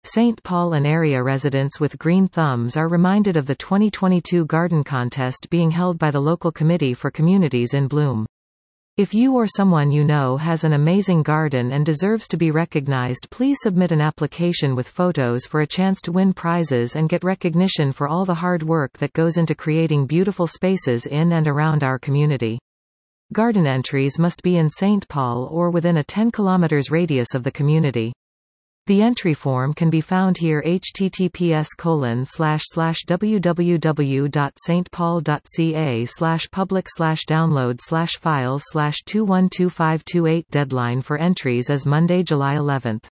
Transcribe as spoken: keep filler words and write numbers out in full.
Saint Paul and area residents with green thumbs are reminded of the twenty twenty-two garden contest being held by the local committee for communities in bloom. If you or someone you know has an amazing garden and deserves to be recognized, please submit an application with photos for a chance to win prizes and get recognition for all the hard work that goes into creating beautiful spaces in and around our community. Garden entries must be in Saint Paul or within a ten kilometers radius of the community. The entry form can be found here: https colon slash slash www.stpaul.ca slash public slash download slash files slash two one two five two eight. Deadline for entries is Monday, July eleventh.